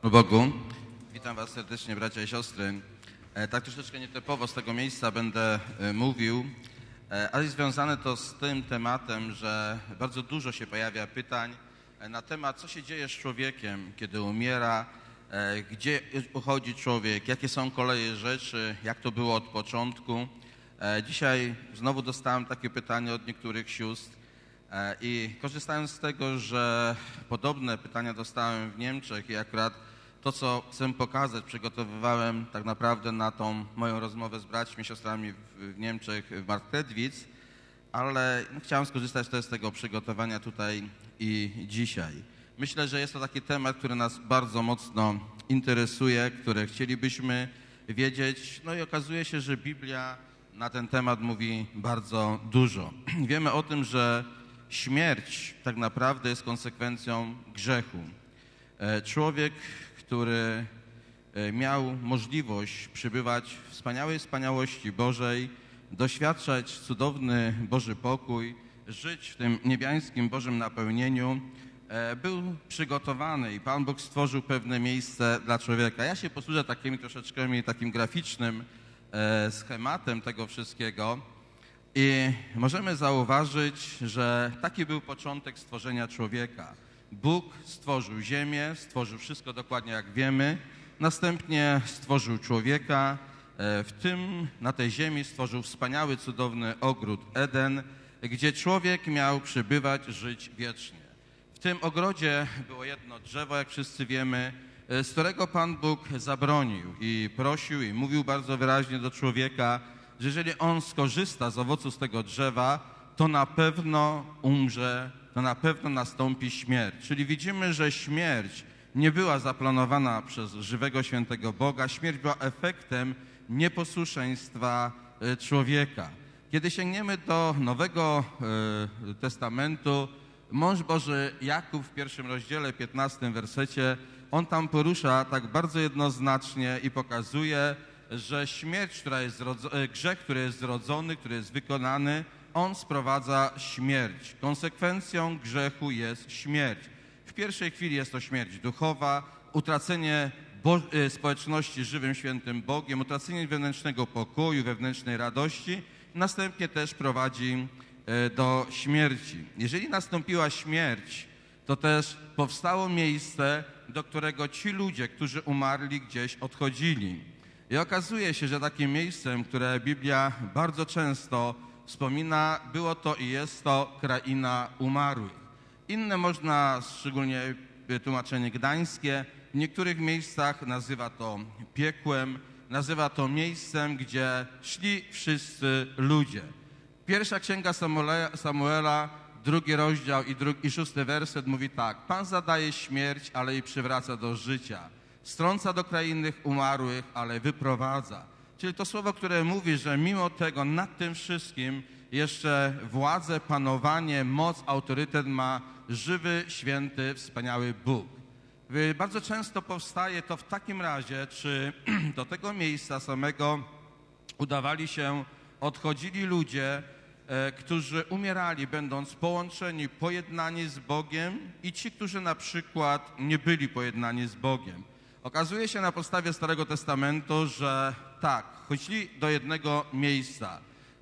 Bogu. Witam Was serdecznie, bracia i siostry. Tak troszeczkę nietypowo z tego miejsca będę mówił, ale związane to z tym tematem, że bardzo dużo się pojawia pytań na temat, co się dzieje z człowiekiem, kiedy umiera, gdzie uchodzi człowiek, jakie są koleje rzeczy, jak to było od początku. Dzisiaj znowu dostałem takie pytanie od niektórych sióstr i korzystając z tego, że podobne pytania dostałem w Niemczech i akurat to, co chcę pokazać, przygotowywałem tak naprawdę na tą moją rozmowę z braćmi, siostrami w Niemczech, w Marktredwitz, ale chciałem skorzystać też z tego przygotowania tutaj i dzisiaj. Myślę, że jest to taki temat, który nas bardzo mocno interesuje, który chcielibyśmy wiedzieć. No i okazuje się, że Biblia na ten temat mówi bardzo dużo. Wiemy o tym, że śmierć tak naprawdę jest konsekwencją grzechu. Człowiek, który miał możliwość przybywać w wspaniałej wspaniałości Bożej, doświadczać cudowny Boży pokój, żyć w tym niebiańskim Bożym napełnieniu, był przygotowany i Pan Bóg stworzył pewne miejsce dla człowieka. Ja się posłużę takim graficznym schematem tego wszystkiego i możemy zauważyć, że taki był początek stworzenia człowieka. Bóg stworzył ziemię, stworzył wszystko dokładnie jak wiemy, następnie stworzył człowieka, na tej ziemi stworzył wspaniały, cudowny ogród Eden, gdzie człowiek miał przybywać, żyć wiecznie. W tym ogrodzie było jedno drzewo, jak wszyscy wiemy, z którego Pan Bóg zabronił i prosił i mówił bardzo wyraźnie do człowieka, że jeżeli on skorzysta z owocu z tego drzewa, to na pewno umrze, to na pewno nastąpi śmierć. Czyli widzimy, że śmierć nie była zaplanowana przez żywego, świętego Boga. Śmierć była efektem nieposłuszeństwa człowieka. Kiedy sięgniemy do Nowego Testamentu, mąż Boży Jakub w 1 rozdziale, 15 wersecie, on tam porusza tak bardzo jednoznacznie i pokazuje, że śmierć, grzech, który jest zrodzony, który jest wykonany, on sprowadza śmierć. Konsekwencją grzechu jest śmierć. W pierwszej chwili jest to śmierć duchowa, utracenie społeczności z żywym, świętym Bogiem, utracenie wewnętrznego pokoju, wewnętrznej radości, następnie też prowadzi do śmierci. Jeżeli nastąpiła śmierć, to też powstało miejsce, do którego ci ludzie, którzy umarli, gdzieś odchodzili. I okazuje się, że takim miejscem, które Biblia bardzo często wspomina, było to i jest to kraina umarłych. Inne można, szczególnie tłumaczenie gdańskie, w niektórych miejscach nazywa to piekłem, nazywa to miejscem, gdzie szli wszyscy ludzie. Pierwsza księga Samuela, 2 rozdział i 6 werset mówi tak: Pan zadaje śmierć, ale i przywraca do życia. Strąca do krainy umarłych, ale wyprowadza. Czyli to słowo, które mówi, że mimo tego nad tym wszystkim jeszcze władzę, panowanie, moc, autorytet ma żywy, święty, wspaniały Bóg. Bardzo często powstaje to w takim razie, czy do tego miejsca samego udawali się, odchodzili ludzie, którzy umierali, będąc połączeni, pojednani z Bogiem, i ci, którzy na przykład nie byli pojednani z Bogiem. Okazuje się na podstawie Starego Testamentu, że tak, chodzili do jednego miejsca.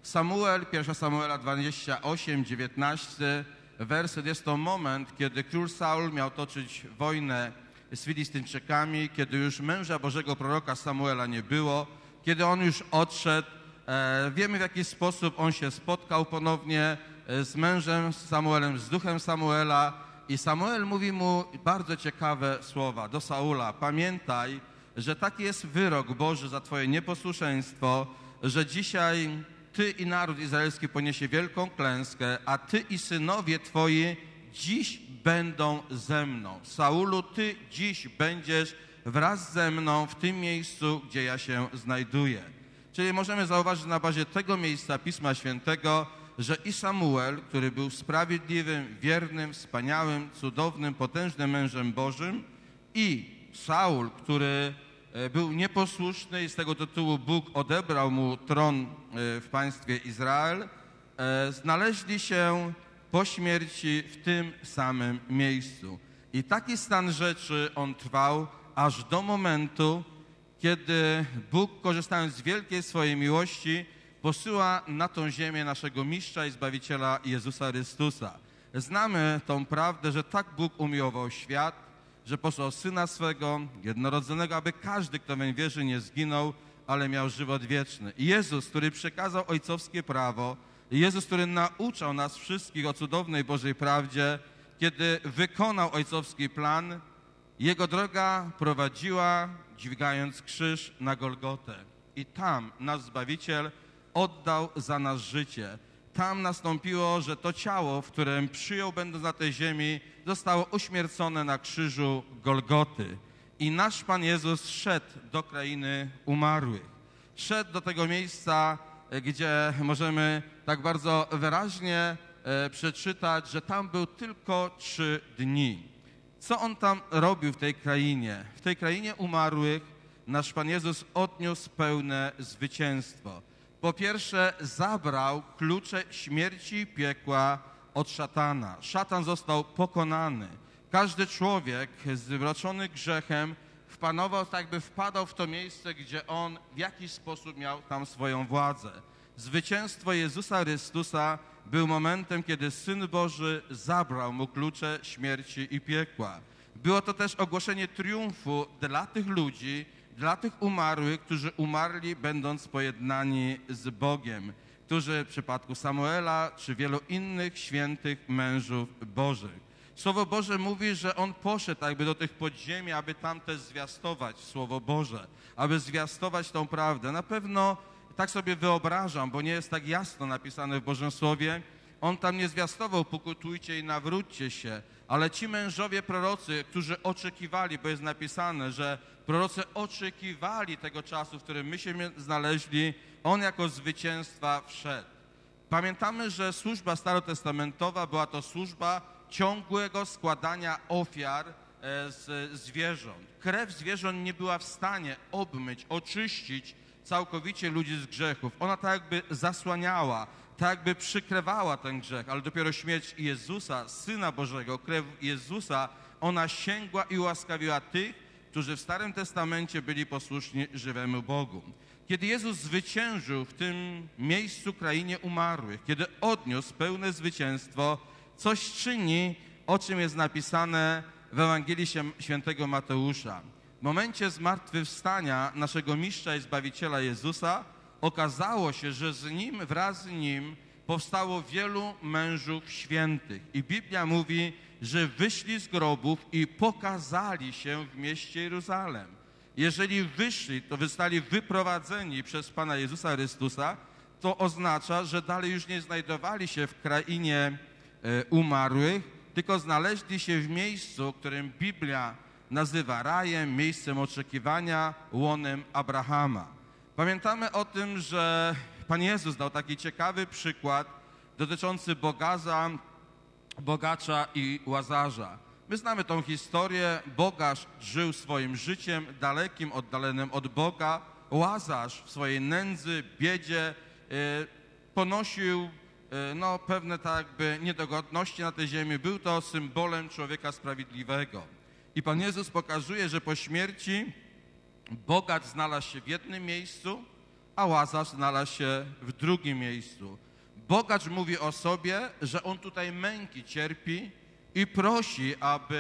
1 Samuela 28, 19 werset, jest to moment, kiedy król Saul miał toczyć wojnę z Filistyńczykami, kiedy już męża Bożego proroka Samuela nie było, kiedy on już odszedł. Wiemy, w jaki sposób on się spotkał ponownie z mężem Samuelem, z duchem Samuela, i Samuel mówi mu bardzo ciekawe słowa do Saula: pamiętaj, że taki jest wyrok Boży za twoje nieposłuszeństwo, że dzisiaj ty i naród izraelski poniesie wielką klęskę, a ty i synowie twoi dziś będą ze mną. Saulu, ty dziś będziesz wraz ze mną w tym miejscu, gdzie ja się znajduję. Czyli możemy zauważyć na bazie tego miejsca Pisma Świętego, że i Samuel, który był sprawiedliwym, wiernym, wspaniałym, cudownym, potężnym mężem Bożym, i Saul, który był nieposłuszny i z tego tytułu Bóg odebrał mu tron w państwie Izrael, znaleźli się po śmierci w tym samym miejscu. I taki stan rzeczy on trwał aż do momentu, kiedy Bóg, korzystając z wielkiej swojej miłości, posyła na tą ziemię naszego Mistrza i Zbawiciela Jezusa Chrystusa. Znamy tą prawdę, że tak Bóg umiłował świat, że posłał Syna swego, jednorodzonego, aby każdy, kto weń wierzy, nie zginął, ale miał żywot wieczny. I Jezus, który przekazał ojcowskie prawo, Jezus, który nauczał nas wszystkich o cudownej Bożej prawdzie, kiedy wykonał ojcowski plan, Jego droga prowadziła, dźwigając krzyż na Golgotę. I tam nasz Zbawiciel oddał za nas życie. Tam nastąpiło, że to ciało, w którym przyjął, będąc na tej ziemi, zostało uśmiercone na krzyżu Golgoty. I nasz Pan Jezus szedł do krainy umarłych. Szedł do tego miejsca, gdzie możemy tak bardzo wyraźnie przeczytać, że tam był tylko 3 dni. Co On tam robił w tej krainie? W tej krainie umarłych nasz Pan Jezus odniósł pełne zwycięstwo. Po pierwsze, zabrał klucze śmierci i piekła od szatana. Szatan został pokonany. Każdy człowiek zmroczony grzechem tak jakby wpadał w to miejsce, gdzie on w jakiś sposób miał tam swoją władzę. Zwycięstwo Jezusa Chrystusa był momentem, kiedy Syn Boży zabrał mu klucze śmierci i piekła. Było to też ogłoszenie triumfu dla tych ludzi, dla tych umarłych, którzy umarli, będąc pojednani z Bogiem, którzy w przypadku Samuela czy wielu innych świętych mężów Bożych. Słowo Boże mówi, że On poszedł jakby do tych podziemi, aby tam też zwiastować Słowo Boże, aby zwiastować tą prawdę. Na pewno tak sobie wyobrażam, bo nie jest tak jasno napisane w Bożym Słowie, On tam nie zwiastował, pokutujcie i nawróćcie się, ale ci mężowie prorocy, którzy oczekiwali, bo jest napisane, że prorocy oczekiwali tego czasu, w którym my się znaleźli, On jako zwycięstwa wszedł. Pamiętamy, że służba starotestamentowa była to służba ciągłego składania ofiar z zwierząt. Krew zwierząt nie była w stanie obmyć, oczyścić całkowicie ludzi z grzechów. Ona tak jakby zasłaniała, tak jakby przykrywała ten grzech, ale dopiero śmierć Jezusa, Syna Bożego, krew Jezusa, ona sięgła i ułaskawiła tych, którzy w Starym Testamencie byli posłuszni żywemu Bogu. Kiedy Jezus zwyciężył w tym miejscu, krainie umarłych, kiedy odniósł pełne zwycięstwo, coś czyni, o czym jest napisane w Ewangelii Świętego Mateusza. W momencie zmartwychwstania naszego Mistrza i Zbawiciela Jezusa okazało się, że wraz z Nim powstało wielu mężów świętych. I Biblia mówi, że wyszli z grobów i pokazali się w mieście Jeruzalem. Jeżeli wyszli, to zostali wyprowadzeni przez Pana Jezusa Chrystusa, to oznacza, że dalej już nie znajdowali się w krainie umarłych, tylko znaleźli się w miejscu, którym Biblia nazywa rajem, miejscem oczekiwania, łonem Abrahama. Pamiętamy o tym, że Pan Jezus dał taki ciekawy przykład dotyczący bogacza i Łazarza. My znamy tą historię. Bogacz żył swoim życiem dalekim, oddalonym od Boga. Łazarz w swojej nędzy, biedzie ponosił pewne tak jakby niedogodności na tej ziemi. Był to symbolem człowieka sprawiedliwego. I Pan Jezus pokazuje, że po śmierci bogacz znalazł się w jednym miejscu, a Łazarz znalazł się w drugim miejscu. Bogacz mówi o sobie, że on tutaj męki cierpi i prosi,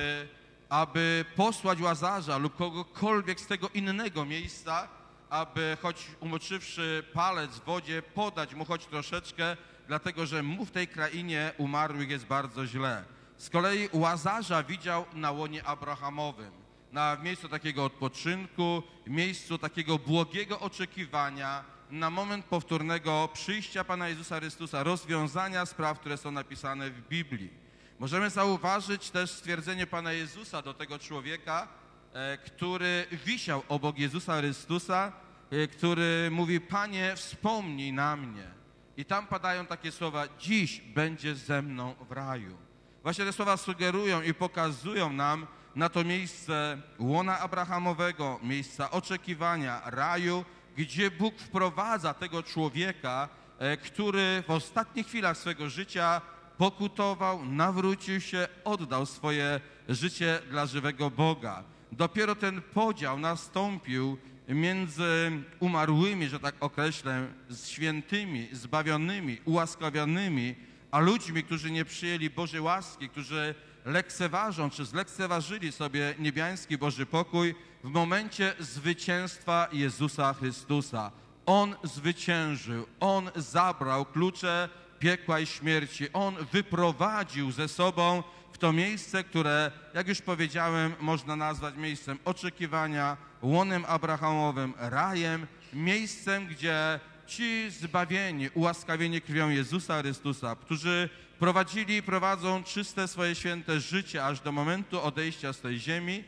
aby posłać Łazarza lub kogokolwiek z tego innego miejsca, aby choć umoczywszy palec w wodzie, podać mu choć troszeczkę, dlatego że mu w tej krainie umarłych jest bardzo źle. Z kolei Łazarza widział na łonie Abrahamowym, w miejscu takiego odpoczynku, w miejscu takiego błogiego oczekiwania na moment powtórnego przyjścia Pana Jezusa Chrystusa, rozwiązania spraw, które są napisane w Biblii. Możemy zauważyć też stwierdzenie Pana Jezusa do tego człowieka, który wisiał obok Jezusa Chrystusa, który mówi: Panie, wspomnij na mnie. I tam padają takie słowa: dziś będziesz ze mną w raju. Właśnie te słowa sugerują i pokazują nam na to miejsce łona Abrahamowego, miejsca oczekiwania, raju, gdzie Bóg wprowadza tego człowieka, który w ostatnich chwilach swego życia pokutował, nawrócił się, oddał swoje życie dla żywego Boga. Dopiero ten podział nastąpił między umarłymi, że tak określę, świętymi, zbawionymi, ułaskawionymi, a ludźmi, którzy nie przyjęli Bożej łaski, którzy lekceważą czy zlekceważyli sobie niebiański Boży pokój w momencie zwycięstwa Jezusa Chrystusa. On zwyciężył, On zabrał klucze piekła i śmierci. On wyprowadził ze sobą w to miejsce, które, jak już powiedziałem, można nazwać miejscem oczekiwania, łonem abrahamowym, rajem, miejscem, gdzie ci zbawieni, ułaskawieni krwią Jezusa Chrystusa, którzy prowadzili i prowadzą czyste swoje święte życie aż do momentu odejścia z tej ziemi,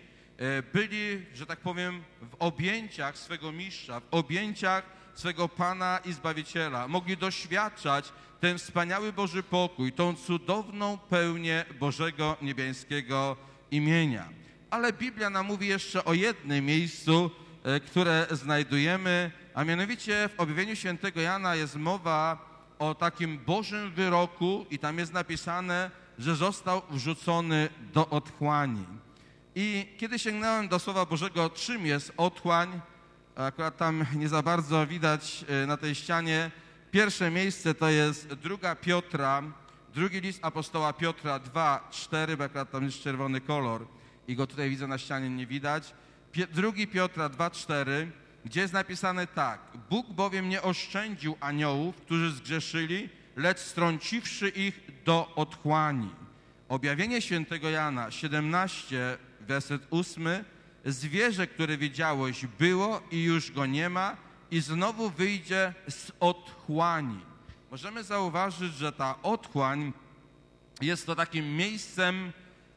byli, że tak powiem, w objęciach swego mistrza, w objęciach swego Pana i Zbawiciela. Mogli doświadczać ten wspaniały Boży pokój, tą cudowną pełnię Bożego niebiańskiego imienia. Ale Biblia nam mówi jeszcze o jednym miejscu, które znajdujemy, a mianowicie w objawieniu świętego Jana jest mowa o takim Bożym wyroku i tam jest napisane, że został wrzucony do otchłani. I kiedy sięgnąłem do Słowa Bożego, czym jest otchłań, akurat tam nie za bardzo widać na tej ścianie, pierwsze miejsce to jest 2 Piotra, drugi list apostoła Piotra 2:4, bo akurat tam jest czerwony kolor i go tutaj widzę na ścianie, nie widać. 2 Piotra 2:4, gdzie jest napisane tak: Bóg bowiem nie oszczędził aniołów, którzy zgrzeszyli, lecz strąciwszy ich do otchłani. Objawienie świętego Jana 17, werset 8. Zwierzę, które widziałeś, było i już go nie ma i znowu wyjdzie z otchłani. Możemy zauważyć, że ta otchłań jest to takim miejscem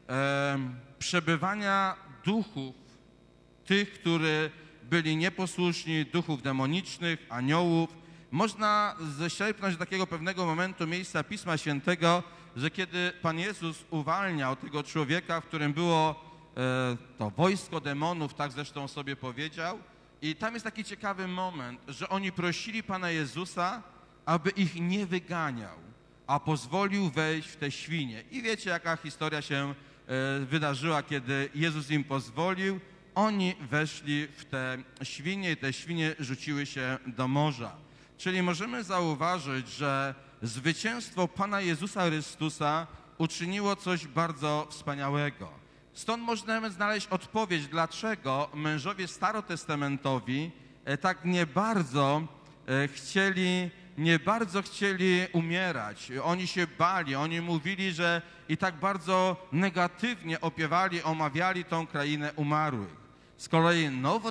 przebywania duchów, tych, którzy byli nieposłuszni, duchów demonicznych, aniołów. Można ześlepnąć do takiego pewnego momentu miejsca Pisma Świętego, że kiedy Pan Jezus uwalniał tego człowieka, w którym było to wojsko demonów, tak zresztą sobie powiedział, i tam jest taki ciekawy moment, że oni prosili Pana Jezusa, aby ich nie wyganiał, a pozwolił wejść w te świnie. I wiecie, jaka historia się wydarzyła, kiedy Jezus im pozwolił. Oni weszli w te świnie i te świnie rzuciły się do morza. Czyli możemy zauważyć, że zwycięstwo Pana Jezusa Chrystusa uczyniło coś bardzo wspaniałego. Stąd możemy znaleźć odpowiedź, dlaczego mężowie starotestamentowi tak nie bardzo chcieli umierać. Oni się bali, oni mówili, że i tak bardzo negatywnie omawiali tą krainę umarłych. Z kolei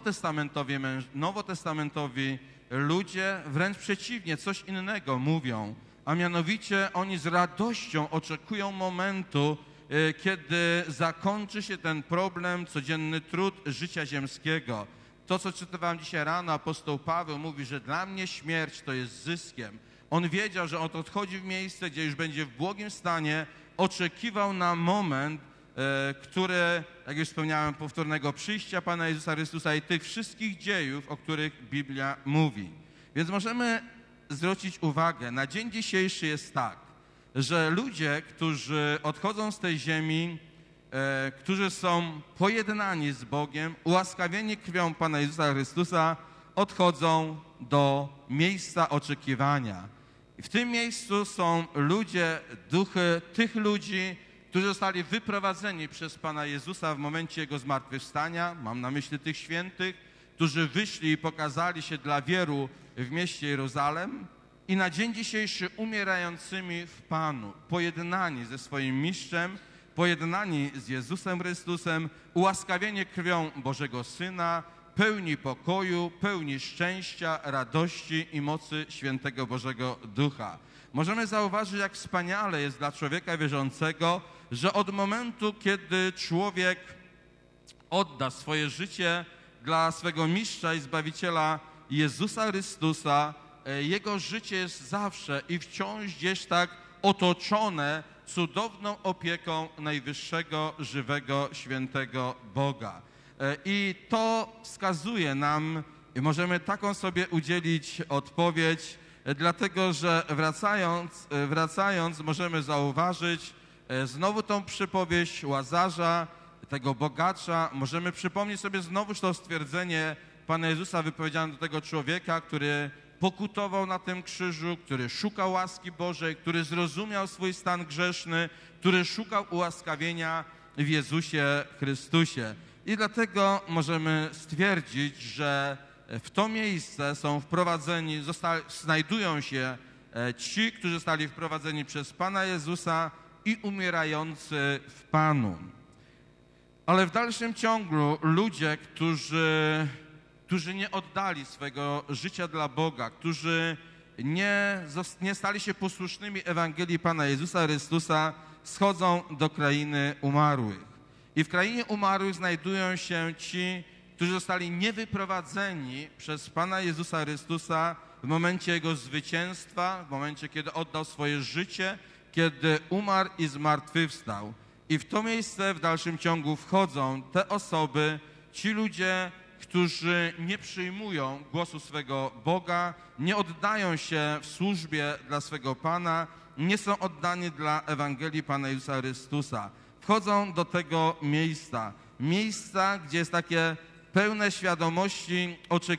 nowotestamentowi ludzie wręcz przeciwnie, coś innego mówią, a mianowicie oni z radością oczekują momentu, kiedy zakończy się ten problem, codzienny trud życia ziemskiego. To, co czytałem dzisiaj rano, apostoł Paweł mówi, że dla mnie śmierć to jest zyskiem. On wiedział, że on odchodzi w miejsce, gdzie już będzie w błogim stanie, oczekiwał na moment, który, jak już wspomniałem, powtórnego przyjścia Pana Jezusa Chrystusa i tych wszystkich dziejów, o których Biblia mówi. Więc możemy zwrócić uwagę, na dzień dzisiejszy jest tak, że ludzie, którzy odchodzą z tej ziemi, którzy są pojednani z Bogiem, ułaskawieni krwią Pana Jezusa Chrystusa, odchodzą do miejsca oczekiwania. I w tym miejscu są ludzie, duchy tych ludzi, którzy zostali wyprowadzeni przez Pana Jezusa w momencie Jego zmartwychwstania. Mam na myśli tych świętych, którzy wyszli i pokazali się dla wielu w mieście Jeruzalem. I na dzień dzisiejszy umierającymi w Panu, pojednani ze swoim mistrzem, pojednani z Jezusem Chrystusem, ułaskawieni krwią Bożego Syna, pełni pokoju, pełni szczęścia, radości i mocy świętego Bożego Ducha. Możemy zauważyć, jak wspaniale jest dla człowieka wierzącego, że od momentu, kiedy człowiek odda swoje życie dla swego mistrza i Zbawiciela Jezusa Chrystusa, jego życie jest zawsze i wciąż gdzieś tak otoczone cudowną opieką najwyższego, żywego, świętego Boga. I to wskazuje nam, i możemy taką sobie udzielić odpowiedź, dlatego że wracając możemy zauważyć znowu tą przypowieść Łazarza, tego bogacza. Możemy przypomnieć sobie znowuż to stwierdzenie Pana Jezusa wypowiedziane do tego człowieka, który pokutował na tym krzyżu, który szukał łaski Bożej, który zrozumiał swój stan grzeszny, który szukał ułaskawienia w Jezusie Chrystusie. I dlatego możemy stwierdzić, że w to miejsce są wprowadzeni, znajdują się ci, którzy zostali wprowadzeni przez Pana Jezusa i umierający w Panu. Ale w dalszym ciągu ludzie, którzy nie oddali swego życia dla Boga, którzy nie stali się posłusznymi Ewangelii Pana Jezusa Chrystusa, schodzą do krainy umarłych. I w krainie umarłych znajdują się ci, którzy zostali niewyprowadzeni przez Pana Jezusa Chrystusa w momencie Jego zwycięstwa, w momencie, kiedy oddał swoje życie, kiedy umarł i zmartwychwstał. I w to miejsce w dalszym ciągu wchodzą te osoby, ci ludzie, którzy nie przyjmują głosu swego Boga, nie oddają się w służbie dla swego Pana, nie są oddani dla Ewangelii Pana Jezusa Chrystusa. Wchodzą do tego miejsca, gdzie jest takie pełne świadomości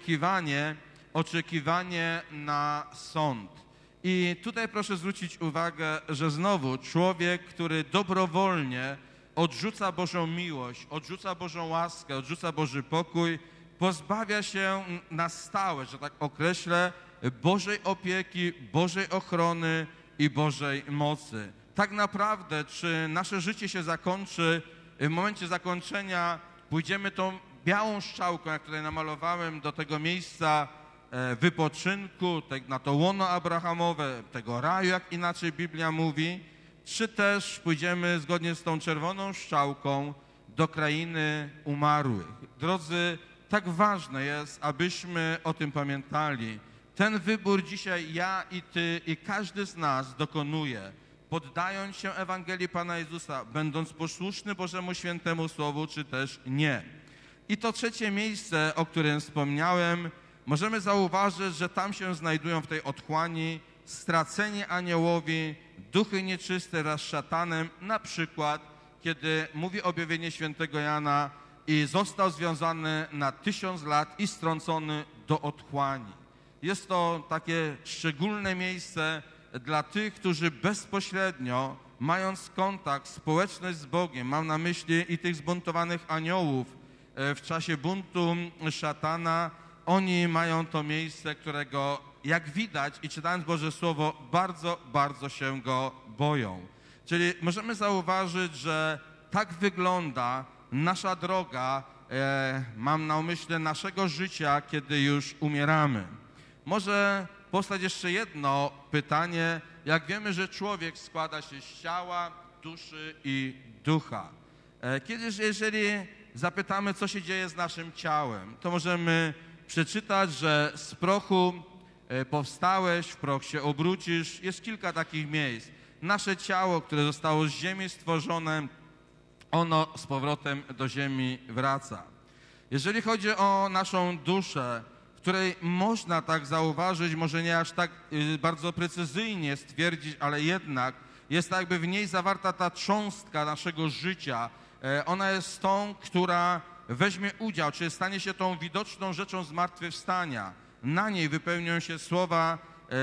oczekiwanie na sąd. I tutaj proszę zwrócić uwagę, że znowu człowiek, który dobrowolnie odrzuca Bożą miłość, odrzuca Bożą łaskę, odrzuca Boży pokój, pozbawia się na stałe, że tak określę, Bożej opieki, Bożej ochrony i Bożej mocy. Tak naprawdę, czy nasze życie się zakończy, w momencie zakończenia pójdziemy tą białą strzałką, jak tutaj namalowałem, do tego miejsca wypoczynku, na to łono abrahamowe, tego raju, jak inaczej Biblia mówi, czy też pójdziemy zgodnie z tą czerwoną strzałką do krainy umarłych. Drodzy, tak ważne jest, abyśmy o tym pamiętali. Ten wybór dzisiaj ja i ty i każdy z nas dokonuje, poddając się Ewangelii Pana Jezusa, będąc posłuszny Bożemu Świętemu Słowu, czy też nie. I to trzecie miejsce, o którym wspomniałem, możemy zauważyć, że tam się znajdują w tej otchłani straceni aniołowie, duchy nieczyste wraz z szatanem, na przykład, kiedy mówi objawienie świętego Jana i został związany na 1000 lat i strącony do otchłani. Jest to takie szczególne miejsce dla tych, którzy bezpośrednio, mając kontakt, społeczność z Bogiem, mam na myśli i tych zbuntowanych aniołów w czasie buntu szatana, oni mają to miejsce, którego, jak widać i czytając Boże Słowo, bardzo, bardzo się go boją. Czyli możemy zauważyć, że tak wygląda nasza droga, mam na myśli naszego życia, kiedy już umieramy. Może powstać jeszcze jedno pytanie. Jak wiemy, że człowiek składa się z ciała, duszy i ducha. Kiedyś, jeżeli zapytamy, co się dzieje z naszym ciałem, to możemy przeczytać, że z prochu powstałeś, w proch się obrócisz. Jest kilka takich miejsc. Nasze ciało, które zostało z ziemi stworzone, ono z powrotem do ziemi wraca. Jeżeli chodzi o naszą duszę, w której można tak zauważyć, może nie aż tak bardzo precyzyjnie stwierdzić, ale jednak jest tak jakby w niej zawarta ta cząstka naszego życia. Ona jest tą, która weźmie udział, czy stanie się tą widoczną rzeczą zmartwychwstania. Na niej wypełnią się słowa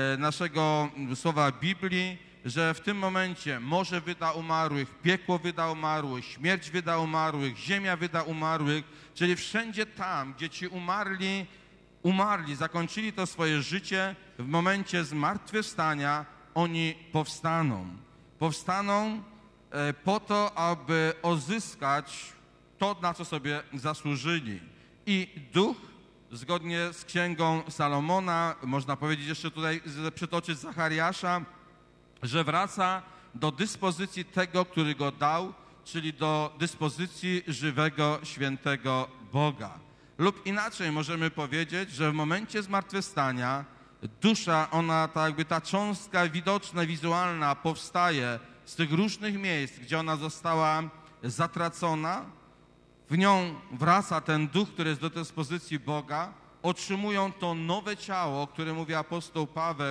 słowa Biblii, że w tym momencie morze wyda umarłych, piekło wyda umarłych, śmierć wyda umarłych, ziemia wyda umarłych, czyli wszędzie tam, gdzie ci umarli, zakończyli to swoje życie, w momencie zmartwychwstania oni powstaną. Powstaną po to, aby odzyskać to, na co sobie zasłużyli. I duch, zgodnie z księgą Salomona, można powiedzieć jeszcze tutaj, przytoczyć Zachariasza, że wraca do dyspozycji tego, który go dał, czyli do dyspozycji żywego, świętego Boga. Lub inaczej możemy powiedzieć, że w momencie zmartwychwstania dusza, ona tak jakby ta cząstka widoczna, wizualna powstaje z tych różnych miejsc, gdzie ona została zatracona. W nią wraca ten duch, który jest do dyspozycji Boga. Otrzymują to nowe ciało, o którym mówi apostoł Paweł,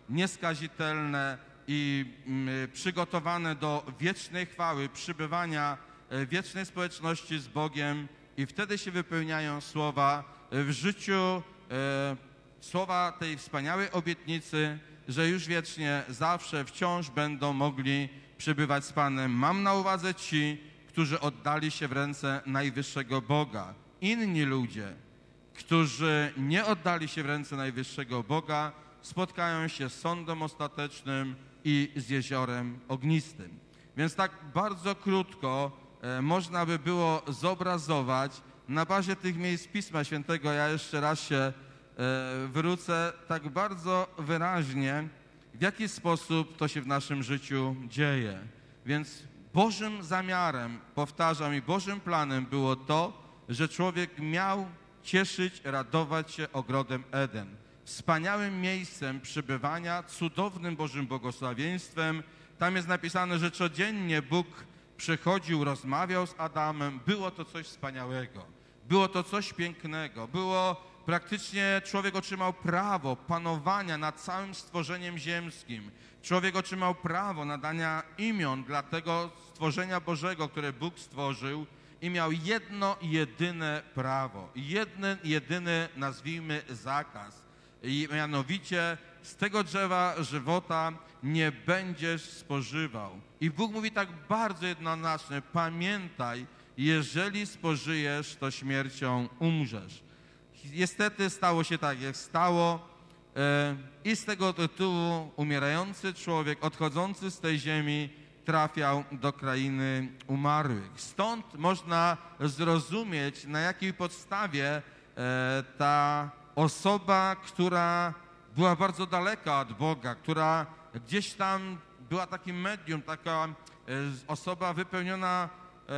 nieskazitelne i przygotowane do wiecznej chwały, przybywania wiecznej społeczności z Bogiem i wtedy się wypełniają słowa w życiu, słowa tej wspaniałej obietnicy, że już wiecznie, zawsze, wciąż będą mogli przebywać z Panem. Mam na uwadze ci, którzy oddali się w ręce najwyższego Boga. Inni ludzie, którzy nie oddali się w ręce najwyższego Boga, spotkają się z sądem ostatecznym i z jeziorem ognistym. Więc tak bardzo krótko można by było zobrazować na bazie tych miejsc Pisma Świętego. Ja jeszcze raz się wrócę tak bardzo wyraźnie, w jaki sposób to się w naszym życiu dzieje. Więc Bożym zamiarem, powtarzam, i Bożym planem było to, że człowiek miał cieszyć, radować się ogrodem Eden. Wspaniałym miejscem przybywania, cudownym Bożym błogosławieństwem. Tam jest napisane, że codziennie Bóg przychodził, rozmawiał z Adamem. Było to coś wspaniałego. Było to coś pięknego. Praktycznie człowiek otrzymał prawo panowania nad całym stworzeniem ziemskim. Człowiek otrzymał prawo nadania imion dla tego stworzenia Bożego, które Bóg stworzył i miał jedno jedyne prawo, jeden jedyny, nazwijmy, zakaz. I mianowicie z tego drzewa żywota nie będziesz spożywał. I Bóg mówi tak bardzo jednoznacznie: pamiętaj, jeżeli spożyjesz, to śmiercią umrzesz. Niestety stało się tak, jak stało i z tego tytułu umierający człowiek, odchodzący z tej ziemi, trafiał do krainy umarłych. Stąd można zrozumieć, na jakiej podstawie ta osoba, która była bardzo daleka od Boga, która gdzieś tam była takim medium, taka osoba wypełniona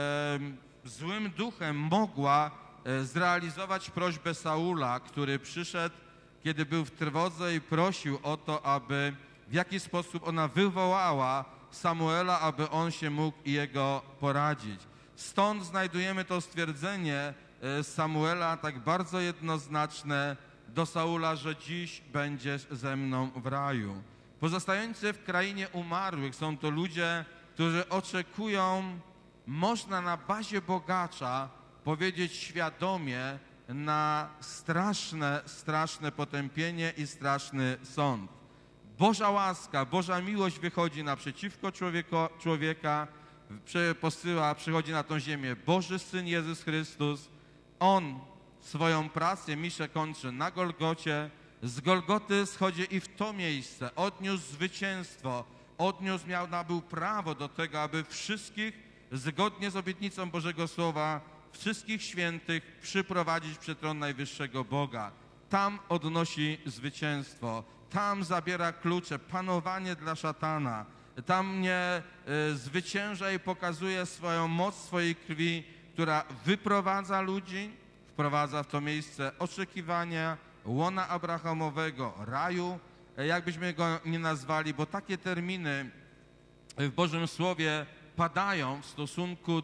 złym duchem, mogła zrealizować prośbę Saula, który przyszedł, kiedy był w trwodze i prosił o to, aby w jaki sposób ona wywołała Samuela, aby on się mógł jego poradzić. Stąd znajdujemy to stwierdzenie Samuela tak bardzo jednoznaczne do Saula, że dziś będziesz ze mną w raju. Pozostający w krainie umarłych są to ludzie, którzy oczekują, można na bazie bogacza powiedzieć świadomie, na straszne potępienie i straszny sąd. Boża łaska, Boża miłość wychodzi naprzeciwko człowieka, przychodzi na tą ziemię Boży Syn Jezus Chrystus. On swoją pracę, miszę kończy na Golgocie. Z Golgoty schodzi i w to miejsce. Odniósł zwycięstwo, nabył prawo do tego, aby wszystkich, zgodnie z obietnicą Bożego Słowa, wszystkich świętych przyprowadzić przed tron najwyższego Boga. Tam odnosi zwycięstwo. Tam zabiera klucze, panowanie dla szatana. Tam nie zwycięża i pokazuje swoją moc swojej krwi, która wyprowadza ludzi, wprowadza w to miejsce oczekiwania, łona Abrahamowego, raju, jakbyśmy go nie nazwali, bo takie terminy w Bożym Słowie padają w stosunku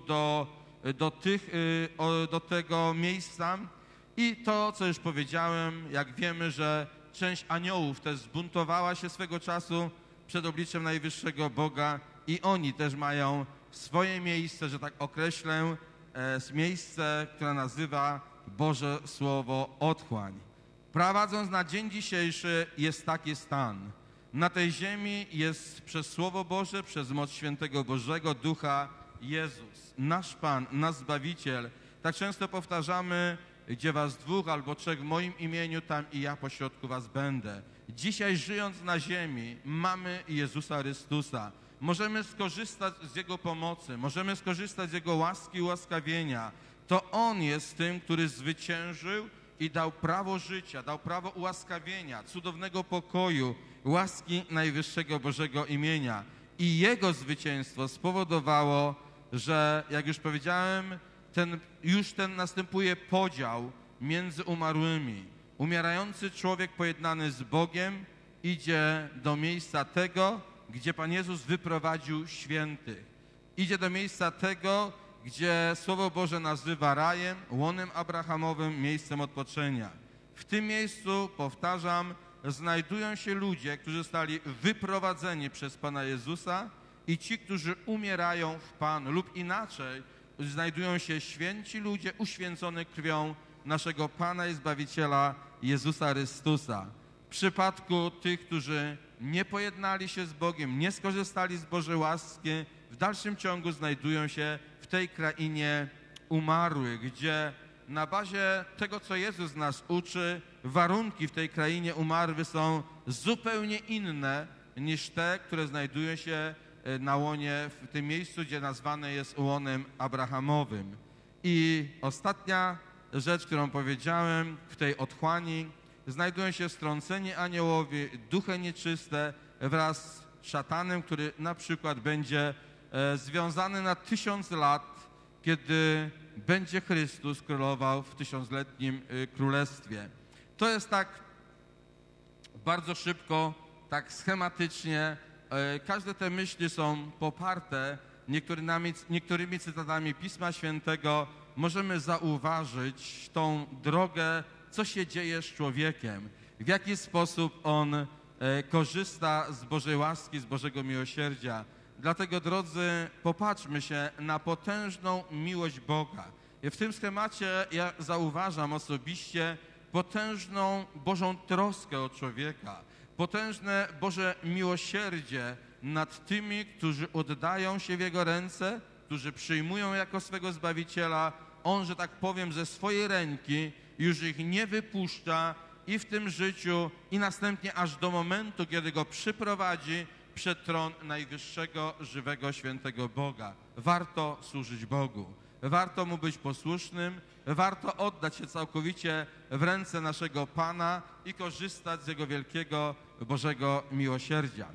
do tego miejsca. I to, co już powiedziałem, jak wiemy, że część aniołów też zbuntowała się swego czasu przed obliczem najwyższego Boga i oni też mają swoje miejsce, że tak określę, miejsce, które nazywa Boże Słowo otchłań. Prowadząc na dzień dzisiejszy jest taki stan. Na tej ziemi jest przez Słowo Boże, przez moc Świętego Bożego Ducha Jezus, nasz Pan, nasz Zbawiciel. Tak często powtarzamy: gdzie was dwóch albo trzech w moim imieniu, tam i ja pośrodku was będę. Dzisiaj, żyjąc na ziemi, mamy Jezusa Chrystusa. Możemy skorzystać z Jego pomocy, możemy skorzystać z Jego łaski i ułaskawienia. To On jest tym, który zwyciężył i dał prawo życia, dał prawo ułaskawienia, cudownego pokoju, łaski najwyższego Bożego imienia. I Jego zwycięstwo spowodowało, że, jak już powiedziałem, ten następuje podział między umarłymi. Umierający człowiek pojednany z Bogiem idzie do miejsca tego, gdzie Pan Jezus wyprowadził świętych. Idzie do miejsca tego, gdzie Słowo Boże nazywa rajem, łonem abrahamowym, miejscem odpoczęcia. W tym miejscu, powtarzam, znajdują się ludzie, którzy zostali wyprowadzeni przez Pana Jezusa i ci, którzy umierają w Panu, lub inaczej, znajdują się święci ludzie uświęcony krwią naszego Pana i Zbawiciela Jezusa Chrystusa. W przypadku tych, którzy nie pojednali się z Bogiem, nie skorzystali z Bożej łaski, w dalszym ciągu znajdują się w tej krainie umarłych, gdzie na bazie tego, co Jezus nas uczy, warunki w tej krainie umarłych są zupełnie inne niż te, które znajdują się na łonie, w tym miejscu, gdzie nazwane jest łonem abrahamowym. I ostatnia rzecz, którą powiedziałem, w tej otchłani znajdują się strąceni aniołowie, duchy nieczyste wraz z szatanem, który na przykład będzie związany na 1000 lat, kiedy będzie Chrystus królował w 1000-letnim królestwie. To jest tak bardzo szybko, tak schematycznie. Każde te myśli są poparte niektórymi cytatami Pisma Świętego. Możemy zauważyć tą drogę, co się dzieje z człowiekiem, w jaki sposób on korzysta z Bożej łaski, z Bożego miłosierdzia. Dlatego, drodzy, popatrzmy się na potężną miłość Boga. I w tym schemacie ja zauważam osobiście potężną Bożą troskę o człowieka, potężne Boże miłosierdzie nad tymi, którzy oddają się w Jego ręce, którzy przyjmują jako swego Zbawiciela. On, że tak powiem, ze swojej ręki już ich nie wypuszcza i w tym życiu, i następnie aż do momentu, kiedy go przyprowadzi przed tron najwyższego, żywego, świętego Boga. Warto służyć Bogu. Warto Mu być posłusznym, warto oddać się całkowicie w ręce naszego Pana i korzystać z Jego wielkiego Bożego miłosierdzia.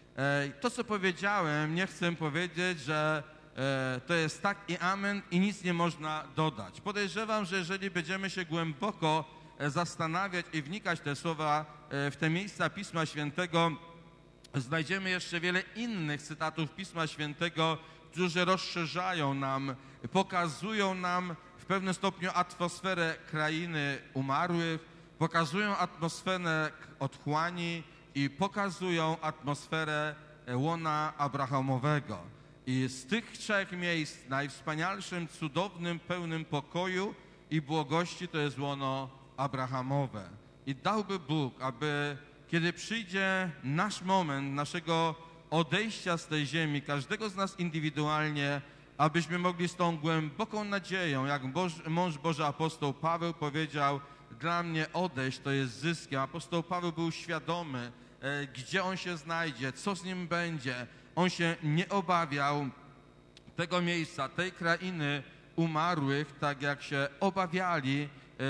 To, co powiedziałem, nie chcę powiedzieć, że to jest tak i amen i nic nie można dodać. Podejrzewam, że jeżeli będziemy się głęboko zastanawiać i wnikać w te słowa, w te miejsca Pisma Świętego, znajdziemy jeszcze wiele innych cytatów Pisma Świętego, którzy rozszerzają nam, pokazują nam w pewnym stopniu atmosferę krainy umarłych, pokazują atmosferę otchłani i pokazują atmosferę łona abrahamowego. I z tych trzech miejsc najwspanialszym, cudownym, pełnym pokoju i błogości to jest łono abrahamowe. I dałby Bóg, aby kiedy przyjdzie nasz moment naszego odejścia z tej ziemi, każdego z nas indywidualnie, abyśmy mogli z tą głęboką nadzieją, jak mąż Boży apostoł Paweł powiedział, dla mnie odejść to jest zyskiem. Apostoł Paweł był świadomy, gdzie on się znajdzie, co z nim będzie. On się nie obawiał tego miejsca, tej krainy umarłych, tak jak się obawiali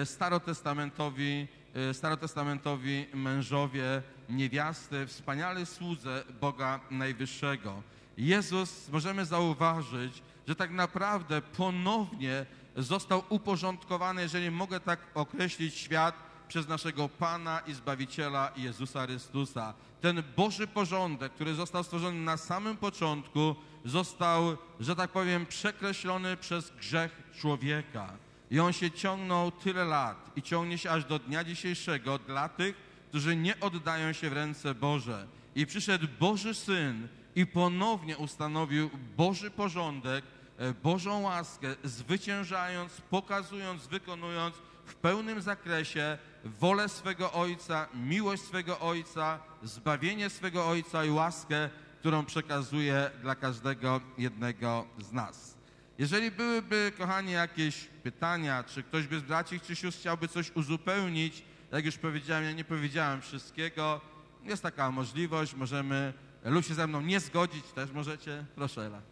starotestamentowi mężowie, niewiasty, wspaniale słudze Boga Najwyższego. Jezus, możemy zauważyć, że tak naprawdę ponownie został uporządkowany, jeżeli mogę tak określić, świat przez naszego Pana i Zbawiciela Jezusa Chrystusa. Ten Boży porządek, który został stworzony na samym początku, został, że tak powiem, przekreślony przez grzech człowieka. I on się ciągnął tyle lat i ciągnie się aż do dnia dzisiejszego dla tych, którzy nie oddają się w ręce Boże. I przyszedł Boży Syn i ponownie ustanowił Boży porządek, Bożą łaskę, zwyciężając, pokazując, wykonując w pełnym zakresie wolę swego Ojca, miłość swego Ojca, zbawienie swego Ojca i łaskę, którą przekazuje dla każdego jednego z nas. Jeżeli byłyby, kochani, jakieś pytania, czy ktoś by z braci czy sióstr chciałby coś uzupełnić, jak już powiedziałem, ja nie powiedziałem wszystkiego, jest taka możliwość, możemy lub się ze mną nie zgodzić, też możecie. Proszę, Ela.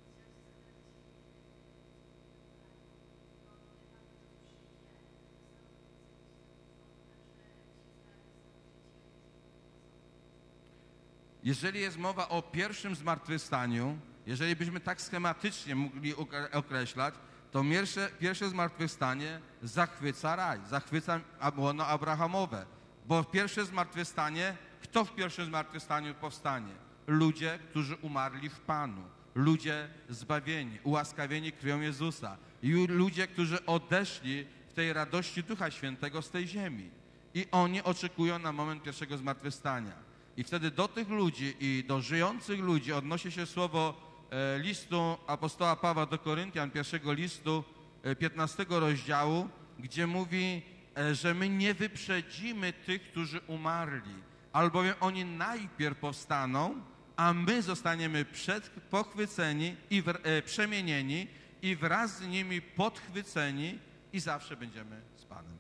Jeżeli jest mowa o pierwszym zmartwychwstaniu, jeżeli byśmy tak schematycznie mogli określać, to pierwsze zmartwychwstanie zachwyca raj, zachwyca łono abrahamowe. Bo pierwsze zmartwychwstanie, kto w pierwszym zmartwychwstaniu powstanie? Ludzie, którzy umarli w Panu. Ludzie zbawieni, ułaskawieni krwią Jezusa. I ludzie, którzy odeszli w tej radości Ducha Świętego z tej ziemi. i oni oczekują na moment pierwszego zmartwychwstania. I wtedy do tych ludzi i do żyjących ludzi odnosi się słowo listu apostoła Pawła do Koryntian, pierwszego listu, 15 rozdziału, gdzie mówi, że my nie wyprzedzimy tych, którzy umarli, albowiem oni najpierw powstaną, a my zostaniemy pochwyceni i przemienieni i wraz z nimi podchwyceni i zawsze będziemy z Panem.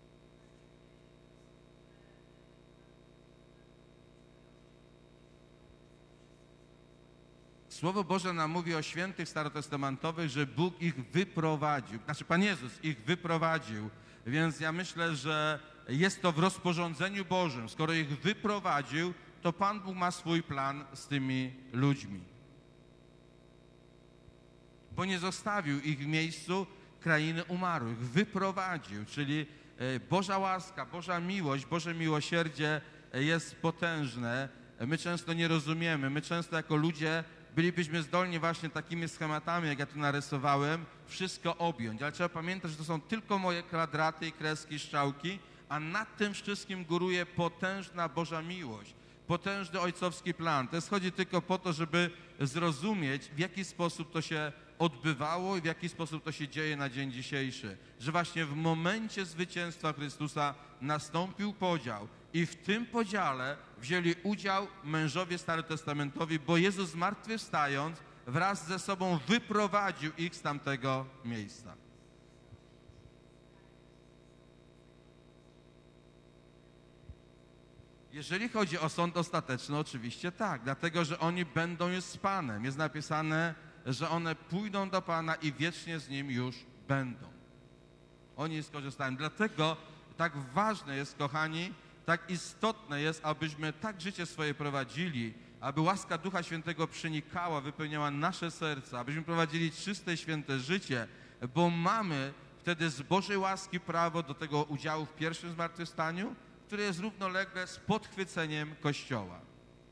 Słowo Boże nam mówi o świętych starotestamentowych, że Bóg ich wyprowadził, znaczy Pan Jezus ich wyprowadził, więc ja myślę, że jest to w rozporządzeniu Bożym. Skoro ich wyprowadził, to Pan Bóg ma swój plan z tymi ludźmi. Bo nie zostawił ich w miejscu krainy umarłych. Wyprowadził, czyli Boża łaska, Boża miłość, Boże miłosierdzie jest potężne. My często nie rozumiemy, my często jako ludzie bylibyśmy zdolni właśnie takimi schematami, jak ja tu narysowałem, wszystko objąć. Ale trzeba pamiętać, że to są tylko moje kwadraty i kreski, strzałki, a nad tym wszystkim góruje potężna Boża miłość, potężny ojcowski plan. To jest chodzi tylko po to, żeby zrozumieć, w jaki sposób to się odbywało i w jaki sposób to się dzieje na dzień dzisiejszy. Że właśnie w momencie zwycięstwa Chrystusa nastąpił podział i w tym podziale wzięli udział mężowie starotestamentowi, bo Jezus zmartwychwstając wraz ze sobą wyprowadził ich z tamtego miejsca. Jeżeli chodzi o sąd ostateczny, oczywiście tak, dlatego że oni będą już z Panem. Jest napisane, że one pójdą do Pana i wiecznie z Nim już będą. Oni skorzystają. Dlatego tak ważne jest, kochani, tak istotne jest, abyśmy tak życie swoje prowadzili, aby łaska Ducha Świętego przenikała, wypełniała nasze serca, abyśmy prowadzili czyste, święte życie, bo mamy wtedy z Bożej łaski prawo do tego udziału w pierwszym zmartwychwstaniu, które jest równolegle z podchwyceniem Kościoła.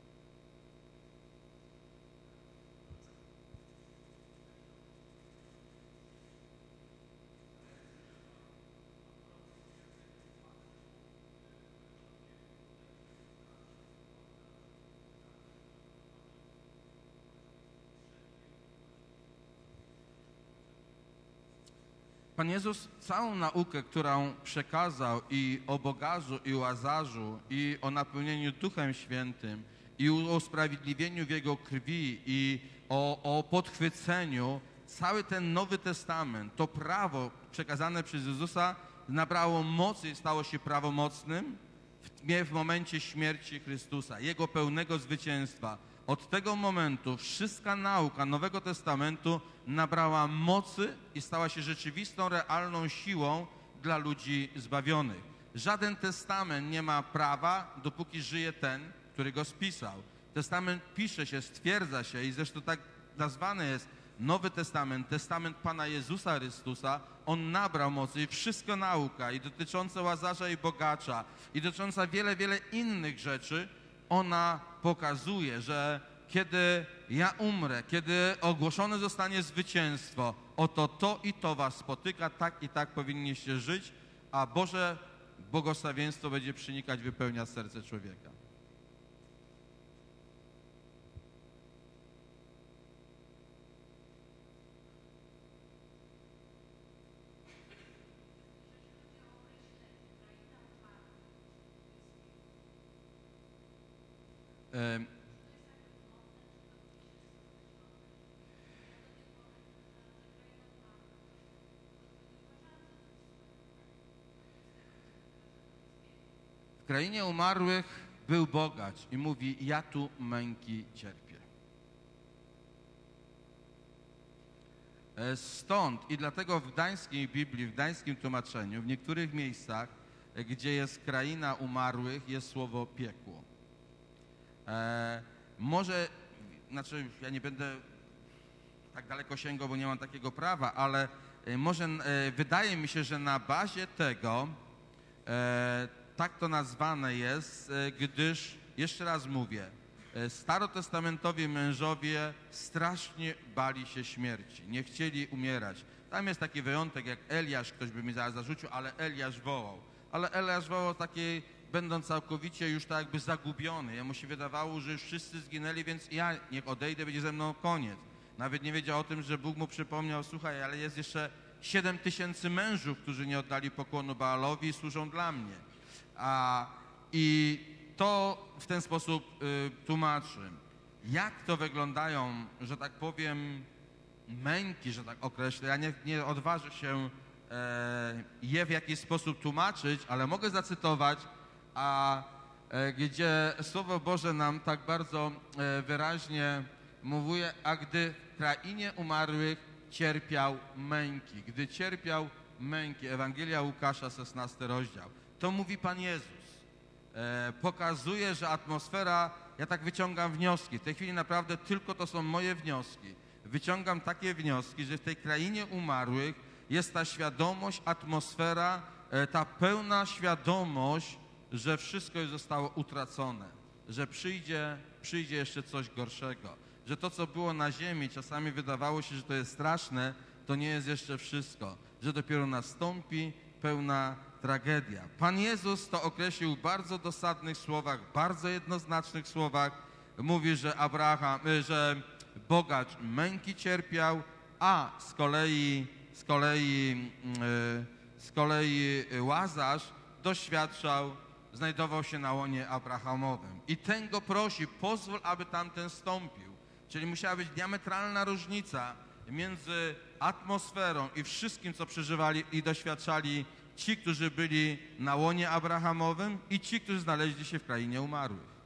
Pan Jezus całą naukę, którą przekazał i o Bogazu, i o Łazarzu, i o napełnieniu Duchem Świętym, i o usprawiedliwieniu w Jego krwi, i o podchwyceniu, cały ten Nowy Testament, to prawo przekazane przez Jezusa nabrało mocy i stało się prawomocnym w momencie śmierci Chrystusa, Jego pełnego zwycięstwa. Od tego momentu wszystka nauka Nowego Testamentu nabrała mocy i stała się rzeczywistą, realną siłą dla ludzi zbawionych. Żaden testament nie ma prawa, dopóki żyje ten, który go spisał. Testament pisze się, stwierdza się i zresztą tak nazwany jest Nowy Testament, testament Pana Jezusa Chrystusa. On nabrał mocy i wszystko nauka i dotycząca Łazarza i bogacza i dotycząca wiele, wiele innych rzeczy, ona pokazuje, że kiedy ja umrę, kiedy ogłoszone zostanie zwycięstwo, oto to i to was spotyka, tak i tak powinniście żyć, a Boże błogosławieństwo będzie przenikać, wypełniać serce człowieka. W krainie umarłych był bogacz i mówi, ja tu męki cierpię. Stąd i dlatego w gdańskiej Biblii, w gdańskim tłumaczeniu, w niektórych miejscach, gdzie jest kraina umarłych, jest słowo piekło. Może, znaczy ja nie będę tak daleko sięgał, bo nie mam takiego prawa, ale może wydaje mi się, że na bazie tego tak to nazwane jest, gdyż, jeszcze raz mówię, starotestamentowi mężowie strasznie bali się śmierci, nie chcieli umierać. Tam jest taki wyjątek jak Eliasz, ktoś by mi zaraz zarzucił, ale Eliasz wołał. ale Eliasz wołał takiej, będąc całkowicie już tak jakby zagubiony. Jemu się wydawało, że już wszyscy zginęli, więc ja niech odejdę, będzie ze mną koniec. Nawet nie wiedział o tym, że Bóg mu przypomniał, słuchaj, ale jest jeszcze 7000 mężów, którzy nie oddali pokłonu Baalowi i służą dla mnie. I to w ten sposób tłumaczy. Jak to wyglądają, że tak powiem, męki, że tak określę. Ja nie odważę się je w jakiś sposób tłumaczyć, ale mogę zacytować, gdzie Słowo Boże nam tak bardzo wyraźnie mówi, a gdy w krainie umarłych cierpiał męki. Gdy cierpiał męki. Ewangelia Łukasza, 16 rozdział. To mówi Pan Jezus. Pokazuje, że atmosfera, ja tak wyciągam wnioski. W tej chwili naprawdę tylko to są moje wnioski. Wyciągam takie wnioski, że w tej krainie umarłych jest ta świadomość, atmosfera, ta pełna świadomość, że wszystko już zostało utracone, że przyjdzie jeszcze coś gorszego, że to, co było na ziemi, czasami wydawało się, że to jest straszne, to nie jest jeszcze wszystko, że dopiero nastąpi pełna tragedia. Pan Jezus to określił w bardzo dosadnych słowach, bardzo jednoznacznych słowach. Mówi, że bogacz męki cierpiał, a z kolei Łazarz znajdował się na łonie Abrahamowym. I ten go prosi, pozwól, aby tamten stąpił. Czyli musiała być diametralna różnica między atmosferą i wszystkim, co przeżywali i doświadczali ci, którzy byli na łonie Abrahamowym i ci, którzy znaleźli się w krainie umarłych.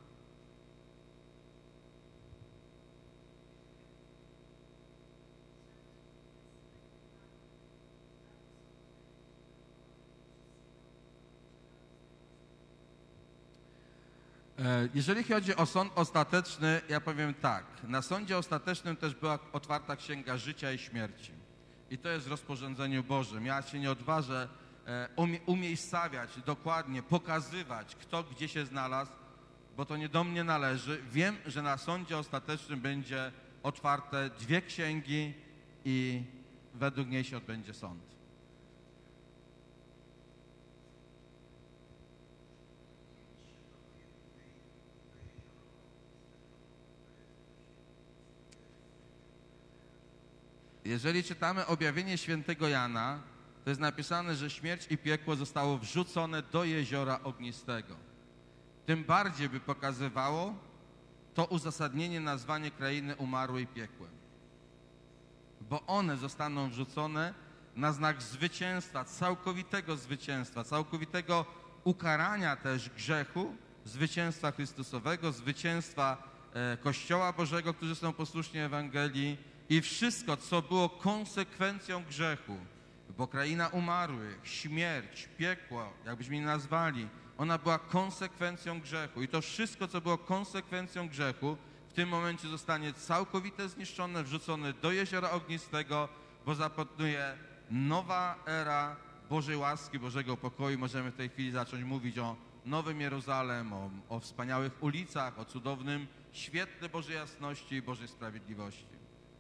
Jeżeli chodzi o sąd ostateczny, ja powiem tak. Na sądzie ostatecznym też była otwarta księga życia i śmierci. I to jest w rozporządzeniu Bożym. Ja się nie odważę umiejscawiać dokładnie, pokazywać, kto gdzie się znalazł, bo to nie do mnie należy. Wiem, że na sądzie ostatecznym będzie otwarte 2 księgi i według niej się odbędzie sąd. Jeżeli czytamy objawienie świętego Jana, to jest napisane, że śmierć i piekło zostało wrzucone do jeziora ognistego. Tym bardziej by pokazywało to uzasadnienie nazwanie krainy umarłej piekłem. Bo one zostaną wrzucone na znak zwycięstwa, całkowitego ukarania też grzechu, zwycięstwa Chrystusowego, zwycięstwa Kościoła Bożego, którzy są posłuszni Ewangelii i wszystko, co było konsekwencją grzechu, bo kraina umarłych, śmierć, piekło, jakbyśmy je nazwali, ona była konsekwencją grzechu. I to wszystko, co było konsekwencją grzechu, w tym momencie zostanie całkowicie zniszczone, wrzucone do jeziora ognistego, bo zapanuje nowa era Bożej łaski, Bożego pokoju. Możemy w tej chwili zacząć mówić o Nowym Jeruzalem, o wspaniałych ulicach, o cudownym świetle Bożej jasności i Bożej sprawiedliwości.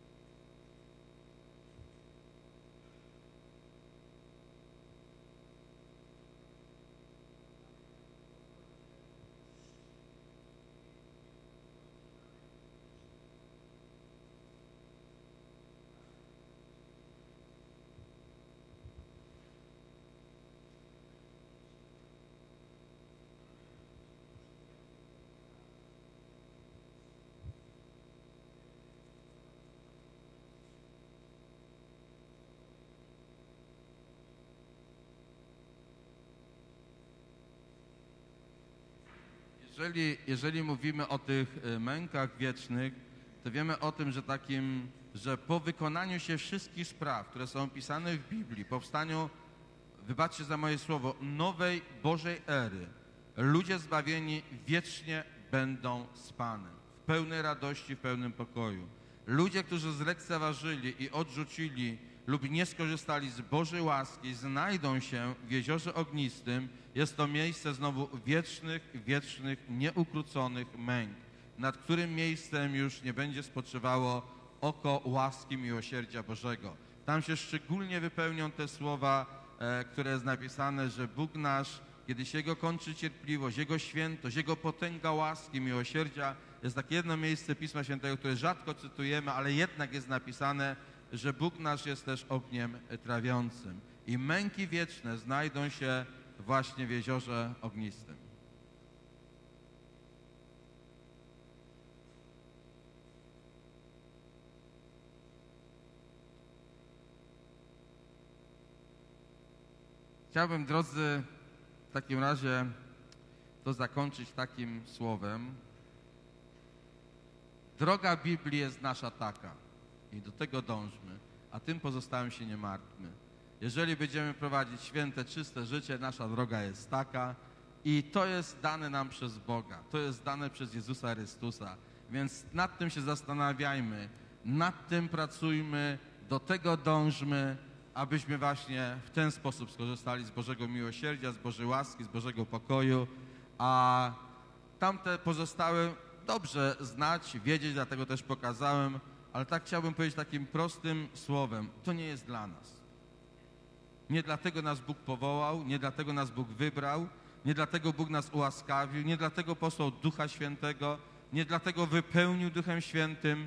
Jeżeli mówimy o tych mękach wiecznych, to wiemy o tym, że po wykonaniu się wszystkich spraw, które są opisane w Biblii, powstaniu, wybaczcie za moje słowo, nowej Bożej ery, ludzie zbawieni wiecznie będą z Panem, w pełnej radości, w pełnym pokoju. Ludzie, którzy zlekceważyli i odrzucili lub nie skorzystali z Bożej łaski, znajdą się w jeziorze ognistym. Jest to miejsce znowu wiecznych, nieukróconych męk, nad którym miejscem już nie będzie spoczywało oko łaski miłosierdzia Bożego. Tam się szczególnie wypełnią te słowa, które jest napisane, że Bóg nasz kiedy się Jego kończy cierpliwość, Jego świętość, Jego potęga łaski, miłosierdzia. Jest takie jedno miejsce Pisma Świętego, które rzadko cytujemy, ale jednak jest napisane, że Bóg nasz jest też ogniem trawiącym. I męki wieczne znajdą się właśnie w jeziorze ognistym. Chciałbym, drodzy, w takim razie to zakończyć takim słowem. Droga Biblii jest nasza taka i do tego dążmy, a tym pozostałym się nie martwmy. Jeżeli będziemy prowadzić święte, czyste życie, nasza droga jest taka i to jest dane nam przez Boga, to jest dane przez Jezusa Chrystusa, więc nad tym się zastanawiajmy, nad tym pracujmy, do tego dążmy, abyśmy właśnie w ten sposób skorzystali z Bożego miłosierdzia, z Bożej łaski, z Bożego pokoju, a tamte pozostałe dobrze znać, wiedzieć, dlatego też pokazałem, ale tak chciałbym powiedzieć takim prostym słowem, to nie jest dla nas. Nie dlatego nas Bóg powołał, nie dlatego nas Bóg wybrał, nie dlatego Bóg nas ułaskawił, nie dlatego posłał Ducha Świętego, nie dlatego wypełnił Duchem Świętym,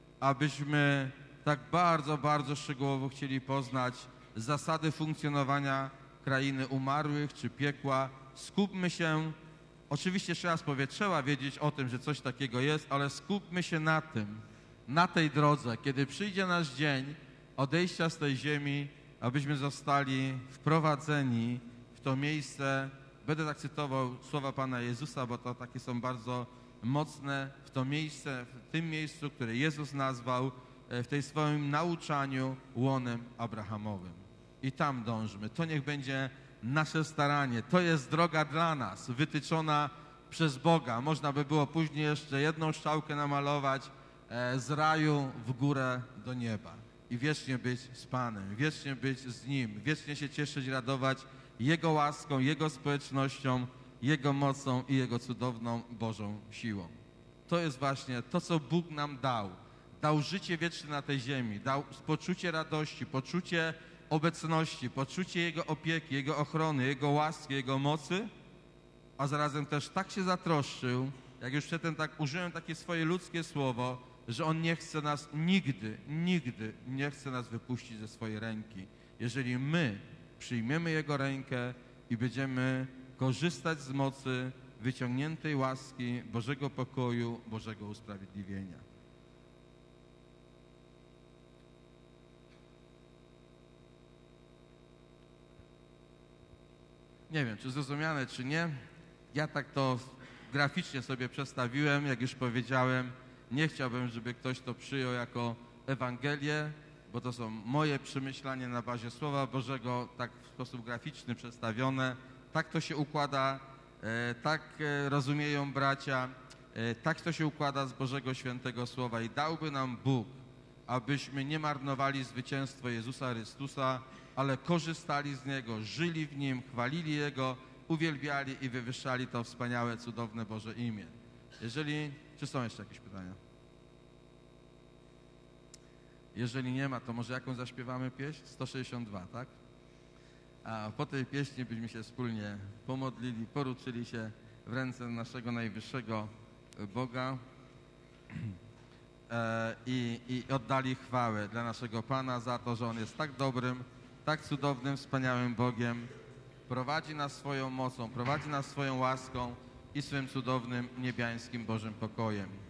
abyśmy tak bardzo, bardzo szczegółowo chcieli poznać zasady funkcjonowania krainy umarłych czy piekła. Skupmy się, oczywiście jeszcze raz powiem, trzeba wiedzieć o tym, że coś takiego jest, ale skupmy się na tym, na tej drodze, kiedy przyjdzie nasz dzień odejścia z tej ziemi, abyśmy zostali wprowadzeni w to miejsce. Będę tak cytował słowa Pana Jezusa, bo to takie są bardzo mocne, w to miejsce, w tym miejscu, które Jezus nazwał w tej swoim nauczaniu łonem Abrahamowym. I tam dążmy. To niech będzie nasze staranie. To jest droga dla nas, wytyczona przez Boga. Można by było później jeszcze jedną strzałkę namalować z raju w górę do nieba. I wiecznie być z Panem, wiecznie być z Nim, wiecznie się cieszyć, radować Jego łaską, Jego społecznością, Jego mocą i Jego cudowną Bożą siłą. To jest właśnie to, co Bóg nam dał. Dał życie wieczne na tej ziemi, dał poczucie radości, poczucie obecności, poczucie Jego opieki, Jego ochrony, Jego łaski, Jego mocy, a zarazem też tak się zatroszczył, jak już przedtem tak użyłem takie swoje ludzkie słowo, że On nie chce nas nigdy, nigdy nie chce nas wypuścić ze swojej ręki. Jeżeli my przyjmiemy Jego rękę i będziemy korzystać z mocy wyciągniętej łaski, Bożego pokoju, Bożego usprawiedliwienia. Nie wiem, czy zrozumiane, czy nie. Ja tak to graficznie sobie przedstawiłem, jak już powiedziałem. Nie chciałbym, żeby ktoś to przyjął jako Ewangelię, bo to są moje przemyślania na bazie Słowa Bożego, tak w sposób graficzny przedstawione. Tak to się układa, tak rozumieją bracia, tak to się układa z Bożego Świętego Słowa i dałby nam Bóg, abyśmy nie marnowali zwycięstwo Jezusa Chrystusa, ale korzystali z Niego, żyli w Nim, chwalili Jego, uwielbiali i wywyższali to wspaniałe, cudowne Boże imię. Czy są jeszcze jakieś pytania? Jeżeli nie ma, to może jaką zaśpiewamy pieśń? 162, tak? A po tej pieśni byśmy się wspólnie pomodlili, poruczyli się w ręce naszego najwyższego Boga i oddali chwałę dla naszego Pana za to, że On jest tak dobrym, tak cudownym, wspaniałym Bogiem. Prowadzi nas swoją mocą, prowadzi nas swoją łaską i swym cudownym, niebiańskim Bożym pokojem.